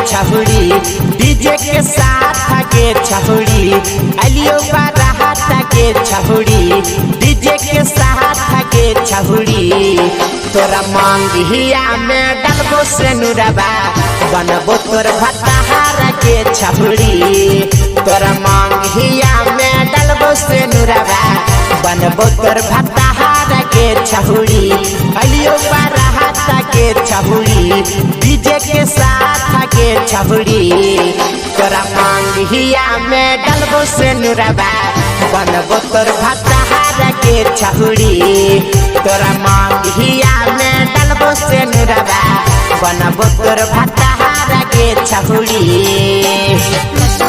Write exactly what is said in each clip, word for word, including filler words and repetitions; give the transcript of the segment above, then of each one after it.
छहुड़ी DJ के साथ के छहुड़ी अलियो बारात के छहुड़ी डीजे के साथ के छहुड़ी तोरा मांगिया में डलबो से नुरबा बनबो तोर भताहार के छहुड़ी तोरा मांगिया में डलबो से नुरबा बनबो तोर भताहार के छहुड़ी अलियो बारात के छहुड़ी डीजे के साथ के छहुड़ी तोरा मांगिया में डलबो से नुरबा बनबो तोर भताहार के छहुड़ी तोरा मांगिया में डलबो से नुरबा बनबो तोर भताहार के छहुड़ी।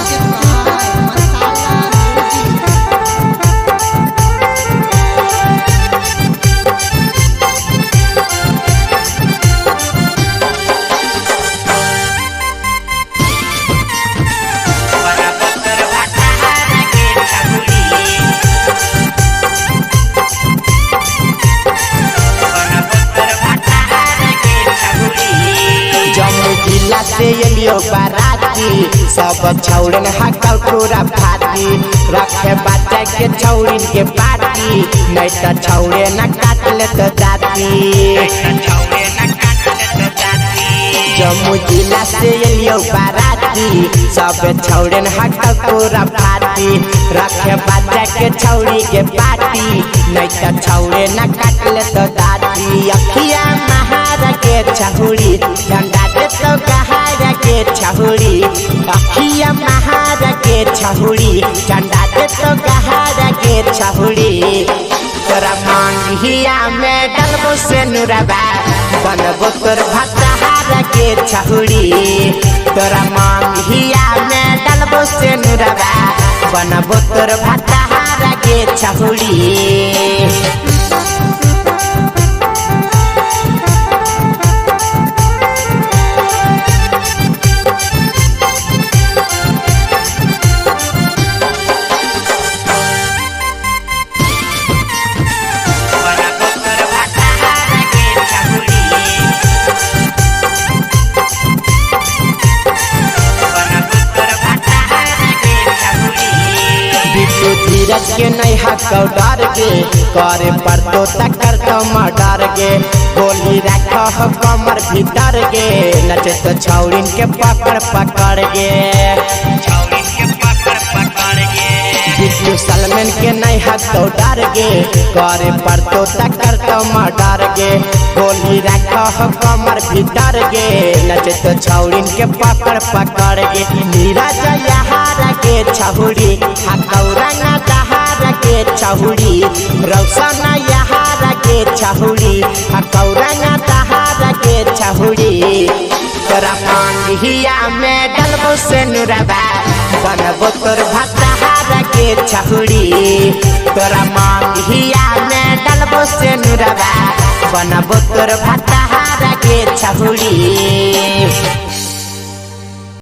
से एलियो बाराती सब छौड़न हकल पूरा फाती रखे बच्चा के छौड़िन के पार्टी नहीं तो छौड़े न काट ले तो जाती जम्मू जिला से एलियो बाराती सब छौड़न हकल पूरा फाती रखे बच्चा के छौड़ी के पार्टी नहीं तो छौड़े न काट ले तो जाती अखिया महार के छहुड़ी झंडा दे तो कहार के छहुड़ी अखिया महार के छहुड़ी झंडा दे तो कहार के छहुड़ी तोरा मांगिया में डलबो से नुरबा बनबो तोर भताहार के छहुड़ी तोरा मांगिया में डलबो से नुरबा बनबो तोर भताहार के छहुड़ी। धीरज के नहीं हकौ डर गे करे पड़तो तकर तो मर्डर गे गोली रख कमर भीतर गे नचे तो छौड़िन के पकड़ पकड़ गे बिट्टू सलमान के नहीं हकौ डर गे करे पड़तो तकर तो मर्डर गे गोली रख कमर भीतर गे नचे तो छौड़िन के पकड़ पकड़ गे नीरज यहार के छहुड़ी हकौरंगा दहार के छहुड़ी रौशन यहार के छहुड़ी हकौरंगा दहार के छहुड़ी तोरा मांगिया में डलबो से नुरबा बनबो तोर भताहार के छहुड़ी तोरा मांगिया में डलबो से नुरबा बनबो तोर भताहार के छहुड़ी।